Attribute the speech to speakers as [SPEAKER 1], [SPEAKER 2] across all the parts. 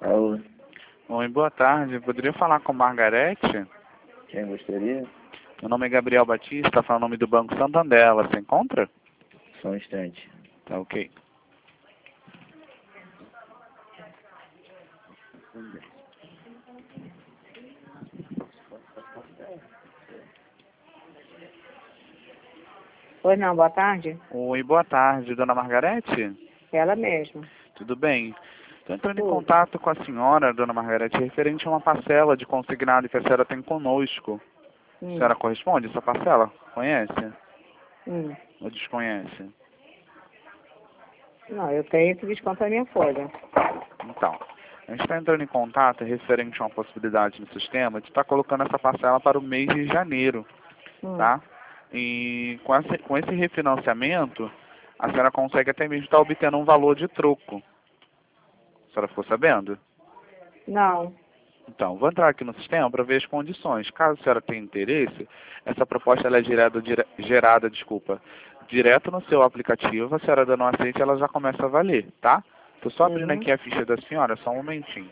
[SPEAKER 1] Alô,
[SPEAKER 2] Oi, boa tarde. Poderia falar com Margarete?
[SPEAKER 1] quem gostaria?
[SPEAKER 2] Meu nome é Gabriel Batista, falo o nome do Banco Santander. Ela se encontra?
[SPEAKER 1] Só um instante.
[SPEAKER 2] Tá ok.
[SPEAKER 3] Pois não, boa tarde.
[SPEAKER 2] Oi, boa tarde, dona Margarete?
[SPEAKER 3] Ela mesma.
[SPEAKER 2] Tudo bem? Estou entrando em
[SPEAKER 3] Tudo.
[SPEAKER 2] contato com a senhora, dona Margarete, referente a uma parcela de consignado que a senhora tem conosco. A senhora corresponde a essa parcela? Conhece
[SPEAKER 3] Hum.
[SPEAKER 2] ou desconhece?
[SPEAKER 3] Não, eu tenho que descontar minha folha.
[SPEAKER 2] Então, a gente está entrando em contato referente a uma possibilidade no sistema de estar colocando essa parcela para o mês de janeiro, tá? E com esse refinanciamento, a senhora consegue até mesmo estar obtendo um valor de troco. A senhora ficou sabendo?
[SPEAKER 3] Não.
[SPEAKER 2] Então, vou entrar aqui no sistema para ver as condições. Caso a senhora tenha interesse, essa proposta ela é gerada, direto no seu aplicativo. A senhora dando um aceite, ela já começa a valer, tá? Estou só abrindo aqui a ficha da senhora, só um momentinho.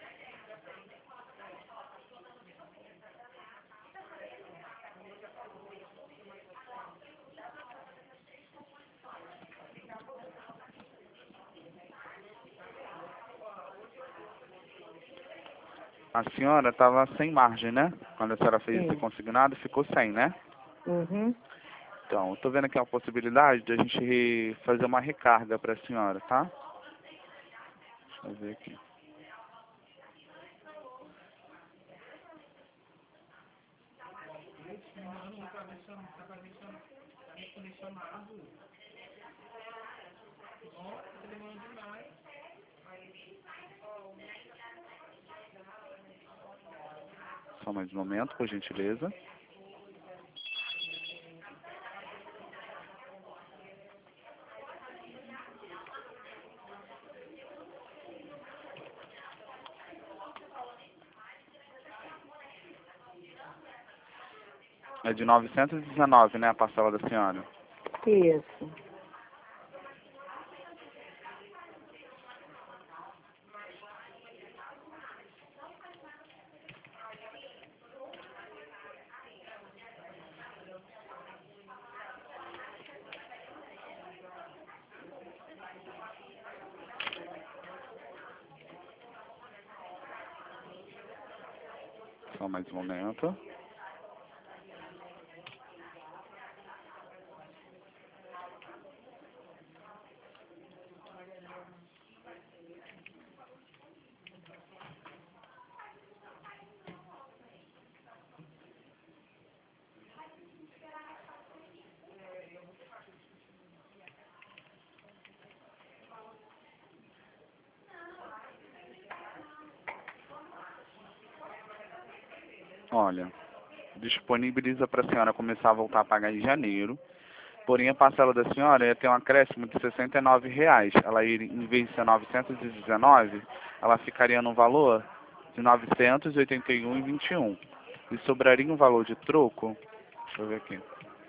[SPEAKER 2] A senhora estava sem margem, né? Quando a senhora fez esse consignado, ficou sem, né?
[SPEAKER 3] Uhum.
[SPEAKER 2] Então, estou vendo aqui a possibilidade de a gente fazer uma recarga para a senhora, tá? Deixa eu ver aqui. Só mais um momento, por gentileza. É de 919, né, a parcela da senhora?
[SPEAKER 3] Isso.
[SPEAKER 2] Só mais um momento. Olha, disponibiliza para a senhora começar a voltar a pagar em janeiro. Porém, a parcela da senhora ia ter um acréscimo de R$ 69. Ela iria, em vez de ser 919, ela ficaria no valor de 981,21. E sobraria um valor de troco. Deixa eu ver aqui.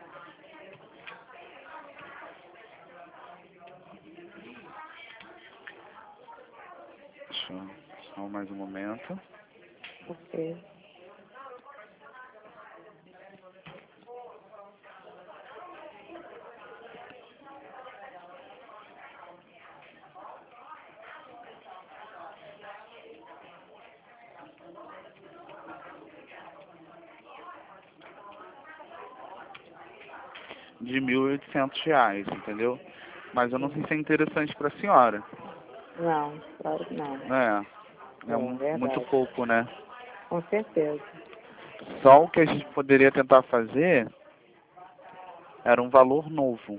[SPEAKER 2] Só mais um momento.
[SPEAKER 3] Ok.
[SPEAKER 2] De R$ 1.800, entendeu? Mas eu não sei se é interessante para a senhora.
[SPEAKER 3] Não, claro que não.
[SPEAKER 2] É muito
[SPEAKER 3] Verdade.
[SPEAKER 2] pouco, né?
[SPEAKER 3] Com certeza.
[SPEAKER 2] Só o que a gente poderia tentar fazer era um valor novo.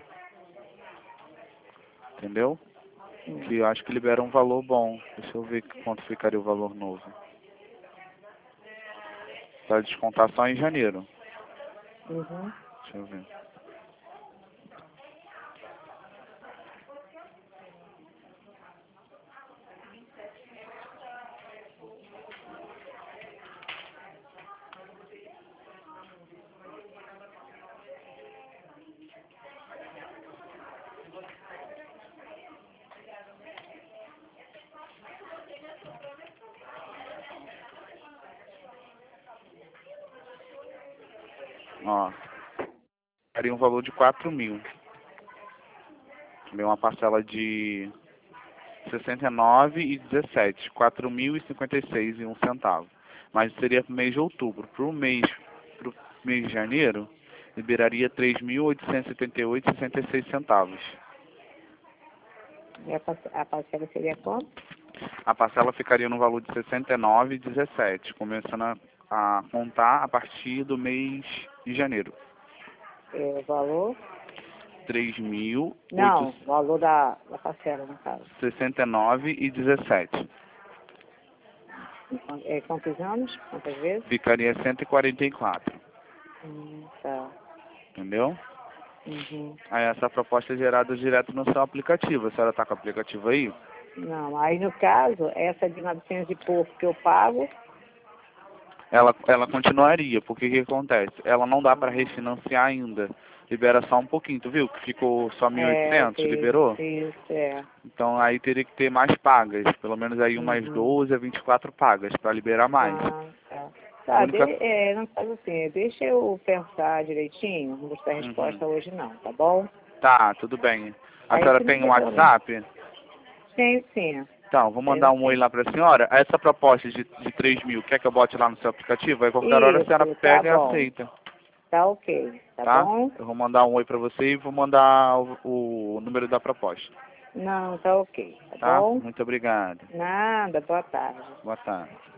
[SPEAKER 2] Entendeu? Que eu acho que libera um valor bom. Deixa eu ver quanto ficaria o valor novo. Para descontar só em janeiro.
[SPEAKER 3] Uhum.
[SPEAKER 2] Deixa eu ver. Ó, ficaria um valor de 4.000. Também uma parcela de 69,17, 4.056 e 1 centavo. Mas seria para o mês de outubro. Pro mês de janeiro, liberaria 3.878,66 centavos.
[SPEAKER 3] E a parcela seria quanto?
[SPEAKER 2] A parcela ficaria no valor de 69,17, começando a contar a partir do mês de janeiro.
[SPEAKER 3] O valor?
[SPEAKER 2] 3.000.
[SPEAKER 3] Não, o valor da parcela, no caso.
[SPEAKER 2] 69,17.
[SPEAKER 3] Quantos anos? Quantas vezes?
[SPEAKER 2] Ficaria 144.
[SPEAKER 3] Tá.
[SPEAKER 2] Entendeu?
[SPEAKER 3] Uhum.
[SPEAKER 2] Aí essa proposta é gerada direto no seu aplicativo. A senhora está com o aplicativo aí?
[SPEAKER 3] Não, aí no caso, essa de 900 e pouco que eu pago,
[SPEAKER 2] Ela continuaria, porque o que acontece? Ela não dá para refinanciar ainda. Libera só um pouquinho, tu viu? Que ficou só 1.800, liberou?
[SPEAKER 3] Isso,
[SPEAKER 2] Então aí teria que ter mais pagas, pelo menos aí umas 12 a 24 pagas para liberar mais.
[SPEAKER 3] Tá.
[SPEAKER 2] A
[SPEAKER 3] Tá,
[SPEAKER 2] única-
[SPEAKER 3] não faz assim, deixa eu pensar direitinho, não vou dar resposta hoje não, tá bom?
[SPEAKER 2] Tá, tudo bem. A
[SPEAKER 3] Aí
[SPEAKER 2] senhora
[SPEAKER 3] você me
[SPEAKER 2] tem um
[SPEAKER 3] liga, né?
[SPEAKER 2] WhatsApp?
[SPEAKER 3] Sim.
[SPEAKER 2] Então, vou mandar um oi lá para a senhora. Essa proposta de 3.000, quer que eu bote lá no seu aplicativo? Aí qualquer hora a senhora
[SPEAKER 3] Isso,
[SPEAKER 2] pega e
[SPEAKER 3] tá bom.
[SPEAKER 2] aceita.
[SPEAKER 3] Tá ok,
[SPEAKER 2] Tá?
[SPEAKER 3] bom?
[SPEAKER 2] Eu vou mandar um oi para você e vou mandar o número da proposta.
[SPEAKER 3] Não, tá ok, tá
[SPEAKER 2] Tá?
[SPEAKER 3] bom?
[SPEAKER 2] Muito obrigado.
[SPEAKER 3] Nada, boa tarde.
[SPEAKER 2] Boa tarde.